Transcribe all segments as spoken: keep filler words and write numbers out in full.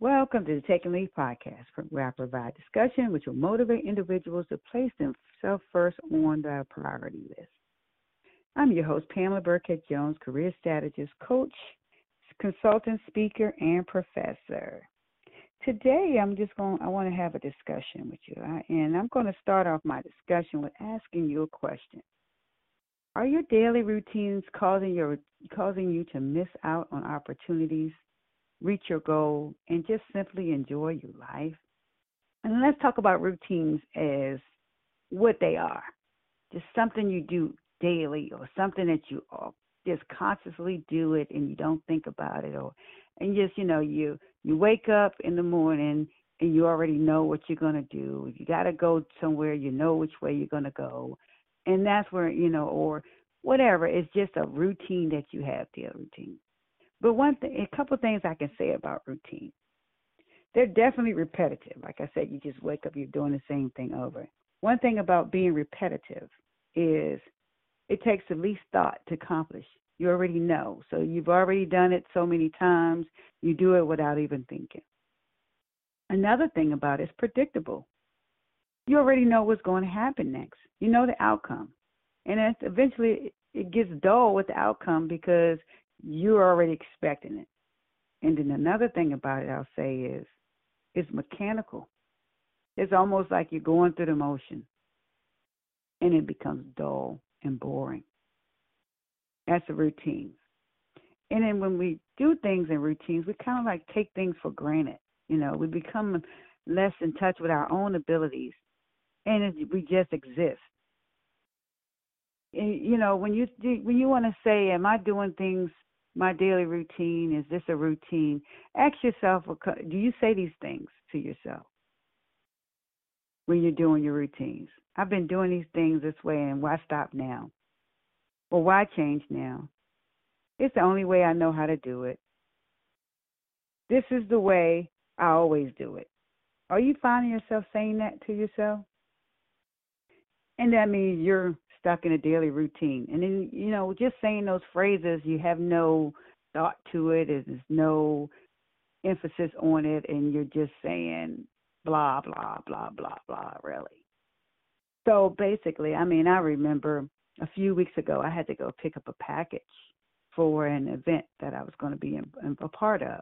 Welcome to the Take and Lead podcast, where I provide discussion which will motivate individuals to place themselves first on their priority list. I'm your host, Pamela Burkett Jones, career strategist, coach, consultant, speaker, and professor. Today, I'm just going. I want to have a discussion with you, and I'm going to start off my discussion with asking you a question. Are your daily routines causing your causing you to miss out on opportunities, reach your goal, and just simply enjoy your life? And let's talk about routines as what they are. Just something you do daily, or something that you just consciously do it and you don't think about it, or and just, you know, you you wake up in the morning and you already know what you're going to do. You got to go somewhere, you know which way you're going to go. And that's where, you know, or whatever. It's just a routine that you have, daily routine. But one thing, a couple things I can say about routine. They're definitely repetitive. Like I said, you just wake up, you're doing the same thing over. One thing about being repetitive is it takes the least thought to accomplish. You already know. So you've already done it so many times, you do it without even thinking. Another thing about it is predictable. You already know what's going to happen next. You know the outcome. And it's eventually it gets dull with the outcome because you're already expecting it. And then another thing about it I'll say is it's mechanical. It's almost like you're going through the motion, and it becomes dull and boring. That's a routine. And then when we do things in routines, we kind of like take things for granted. You know, we become less in touch with our own abilities, and it, we just exist. And, you know, when you do, when you want to say, am I doing things, my daily routine, is this a routine? Ask yourself, do you say these things to yourself when you're doing your routines? I've been doing these things this way, and why stop now? Or why change now? It's the only way I know how to do it. This is the way I always do it. Are you finding yourself saying that to yourself? And that means you're stuck in a daily routine. And then, you know, just saying those phrases, you have no thought to it, there's no emphasis on it, and you're just saying blah, blah, blah, blah, blah, really. So basically, I mean, I remember a few weeks ago, I had to go pick up a package for an event that I was going to be in, in, a part of.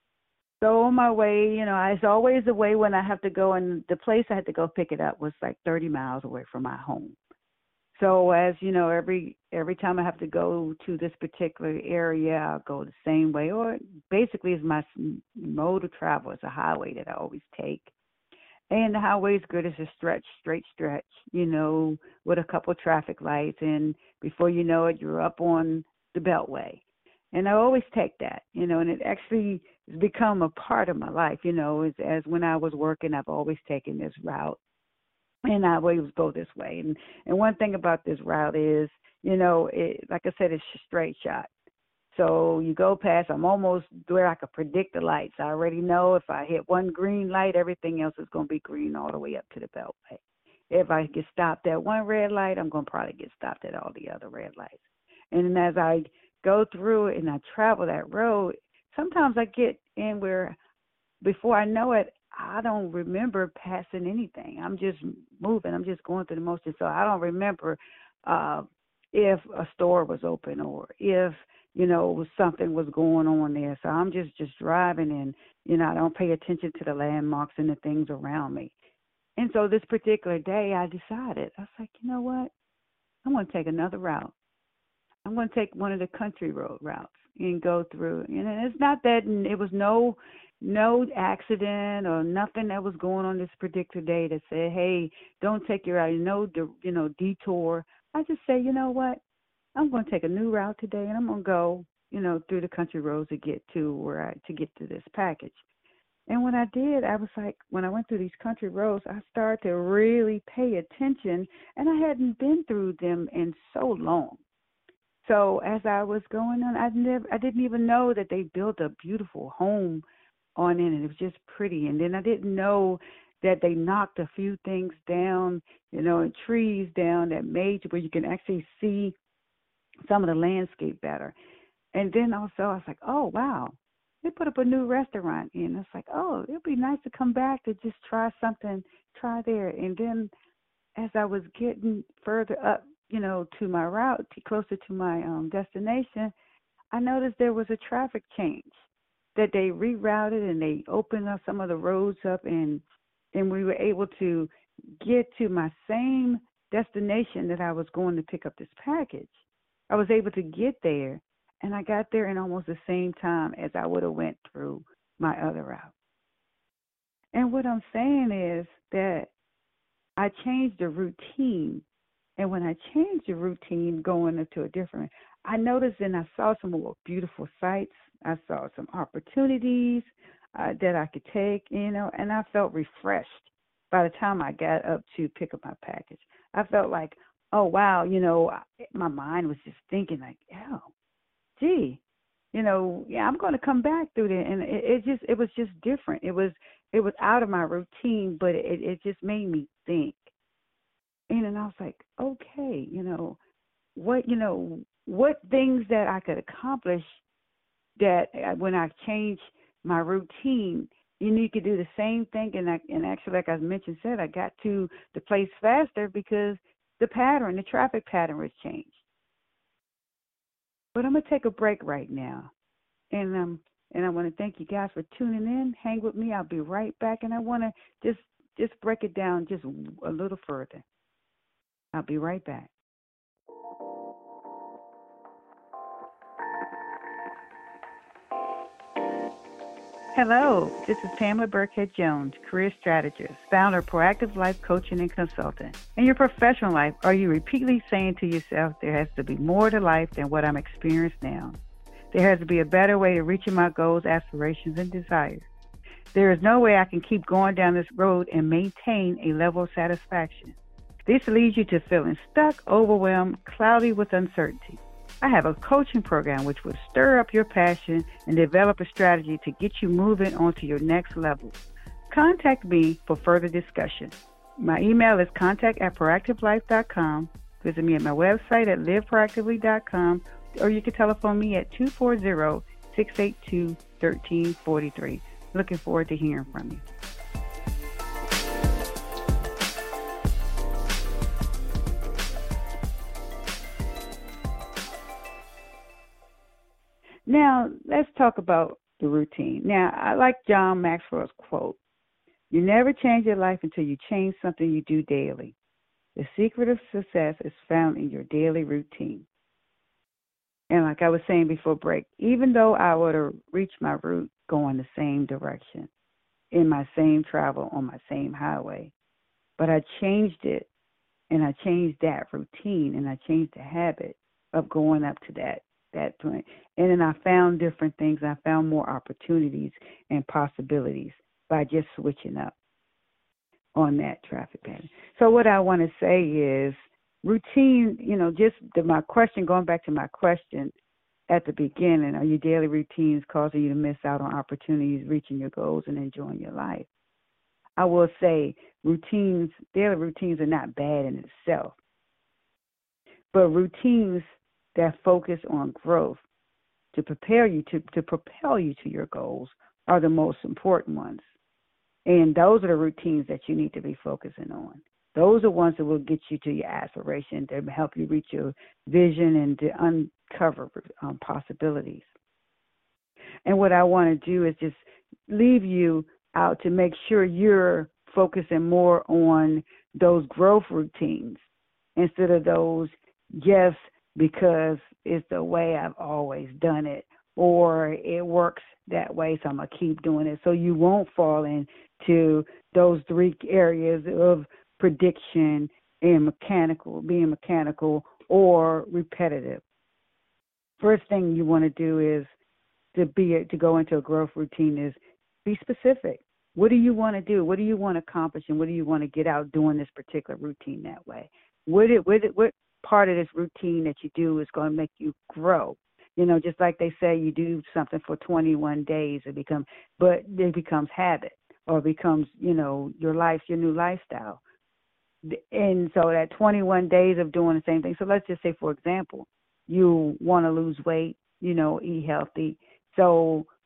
So on my way, you know, it's always a way when I have to go, and the place I had to go pick it up was like thirty miles away from my home. So as you know, every every time I have to go to this particular area, I'll go the same way, or basically it's my mode of travel. It's a highway that I always take. And the highway is good. It's a stretch, straight stretch, you know, with a couple of traffic lights. And before you know it, you're up on the Beltway. And I always take that, you know, and it actually has become a part of my life, you know, as, as when I was working, I've always taken this route. And I always go this way. And, and one thing about this route is, you know, it, like I said, it's a straight shot. So you go past, I'm almost where I could predict the lights. I already know if I hit one green light, everything else is going to be green all the way up to the Beltway. If I get stopped at one red light, I'm going to probably get stopped at all the other red lights. And as I go through it and I travel that road, sometimes I get in where before I know it, I don't remember passing anything. I'm just moving. I'm just going through the motion. So I don't remember uh, if a store was open or if, you know, something was going on there. So I'm just, just driving and, you know, I don't pay attention to the landmarks and the things around me. And so this particular day I decided, I was like, you know what? I'm going to take another route. I'm going to take one of the country road routes and go through. And it's not that it was no no accident or nothing that was going on this particular day that said, hey, don't take your route, no, you know, detour. I just say, you know what? I'm going to take a new route today, and I'm going to go, you know, through the country roads to get to where I to get to this package. And when I did, I was like, when I went through these country roads, I started to really pay attention, and I hadn't been through them in so long. So as I was going on, I never, I didn't even know that they built a beautiful home on it, and it was just pretty. And then I didn't know that they knocked a few things down, you know, and trees down that made where you can actually see some of the landscape better. And then also I was like, oh, wow, they put up a new restaurant, and it's like, oh, it'd be nice to come back to just try something, try there. And then as I was getting further up, you know, to my route, to closer to my um, destination, I noticed there was a traffic change that they rerouted and they opened up some of the roads up, and and we were able to get to my same destination that I was going to pick up this package. I was able to get there, and I got there in almost the same time as I would have went through my other route. And what I'm saying is that I changed the routine, and when I changed the routine going into a different, I noticed and I saw some more beautiful sights. I saw some opportunities uh, that I could take, you know, and I felt refreshed by the time I got up to pick up my package. I felt like, oh, wow, you know, my mind was just thinking like, oh, gee, you know, yeah, I'm going to come back through there. And it, it just, it was just different. It was, it was out of my routine, but it, it just made me think. And then I was like, okay, you know, what, you know, what things that I could accomplish that when I change my routine, you know, you could do the same thing. And, I, and actually, like I mentioned, said, I got to the place faster because the pattern, the traffic pattern was changed. But I'm going to take a break right now. And um, and I want to thank you guys for tuning in. Hang with me. I'll be right back. And I want to just, just break it down just a little further. I'll be right back. Hello, this is Pamela Burkhead Jones, career strategist, founder of Proactive Life Coaching and Consultant. In your professional life, are you repeatedly saying to yourself, there has to be more to life than what I'm experiencing now? There has to be a better way of reaching my goals, aspirations, and desires. There is no way I can keep going down this road and maintain a level of satisfaction. This leads you to feeling stuck, overwhelmed, cloudy with uncertainty. I have a coaching program which will stir up your passion and develop a strategy to get you moving on to your next level. Contact me for further discussion. My email is contact at proactive life dot com. Visit me at my website at live proactively dot com, or you can telephone me at two four zero, six eight two, one three four three. Looking forward to hearing from you. Now, let's talk about the routine. Now, I like John Maxwell's quote, you never change your life until you change something you do daily. The secret of success is found in your daily routine. And like I was saying before break, even though I would have reached my route going the same direction, in my same travel, on my same highway, but I changed it, and I changed that routine, and I changed the habit of going up to that that point. And then I found different things. I found more opportunities and possibilities by just switching up on that traffic pattern. So what I want to say is routine, you know, just the, my question, going back to my question at the beginning, are your daily routines causing you to miss out on opportunities, reaching your goals, and enjoying your life? I will say routines, daily routines are not bad in itself, but routines that focus on growth to prepare you to, to propel you to your goals are the most important ones. And those are the routines that you need to be focusing on. Those are ones that will get you to your aspiration, to help you reach your vision and to uncover um, possibilities. And what I want to do is just leave you out to make sure you're focusing more on those growth routines instead of those just because it's the way I've always done it, or it works that way, so I'm going to keep doing it. So you won't fall into those three areas of prediction and mechanical, being mechanical or repetitive. First thing you want to do is to be to go into a growth routine is be specific. What do you want to do? What do you want to accomplish, and what do you want to get out doing this particular routine that way? What it, what it, what part of this routine that you do is going to make you grow? You know, just like they say, you do something for twenty-one days, it becomes, but it becomes habit, or becomes, you know, your life, your new lifestyle. And so that twenty-one days of doing the same thing. So let's just say, for example, you want to lose weight, you know, eat healthy. So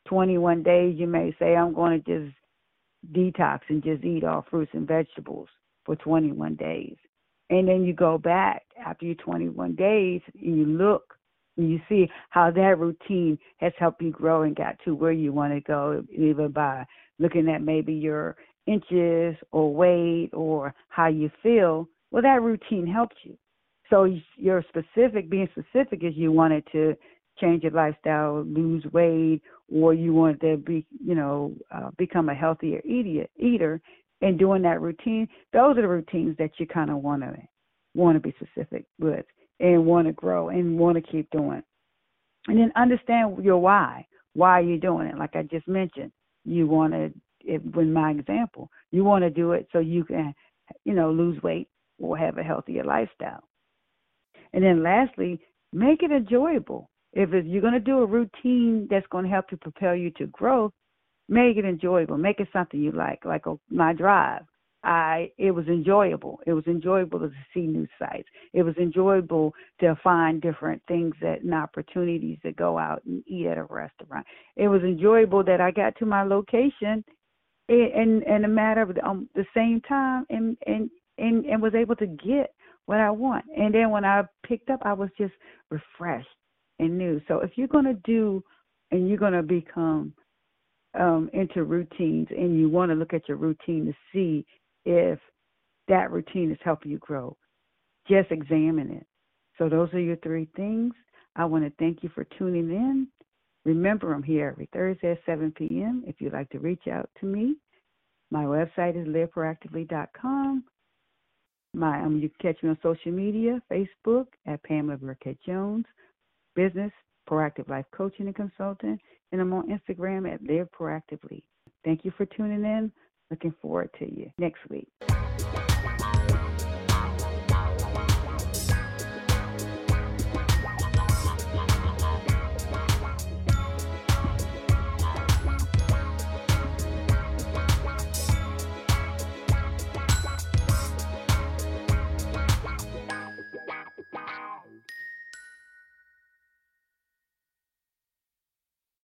twenty-one days, you may say, I'm going to just detox and just eat all fruits and vegetables for twenty-one days. And then you go back after your twenty-one days and you look and you see how that routine has helped you grow and got to where you want to go, either by looking at maybe your inches or weight or how you feel. Well, that routine helped you. So you're specific, being specific is you wanted to change your lifestyle, lose weight, or you wanted to be, you know, uh, become a healthier eater, eater, and doing that routine. Those are the routines that you kind of want to want to be specific with and want to grow and want to keep doing. And then understand your why. Why are you doing it? Like I just mentioned, you want to, with my example, you want to do it so you can, you know, lose weight or have a healthier lifestyle. And then lastly, make it enjoyable. If it's, you're going to do a routine that's going to help to propel you to growth, make it enjoyable. Make it something you like. Like a, my drive, I it was enjoyable. It was enjoyable to see new sights. It was enjoyable to find different things that, and opportunities to go out and eat at a restaurant. It was enjoyable that I got to my location in in, in a matter of um, the same time and, and and and was able to get what I want. And then when I picked up, I was just refreshed and new. So if you're going to do and you're going to become um, into routines and you want to look at your routine to see if that routine is helping you grow, just examine it. So those are your three things. I want to thank you for tuning in. Remember, I'm here every Thursday at seven p.m. If you'd like to reach out to me, my website is live proactively dot com. My, um, you can catch me on social media, Facebook at Pamela Burkett Jones, business, Proactive Life Coaching and Consultant, and I'm on Instagram at Live Proactively. Thank you for tuning in. Looking forward to you next week.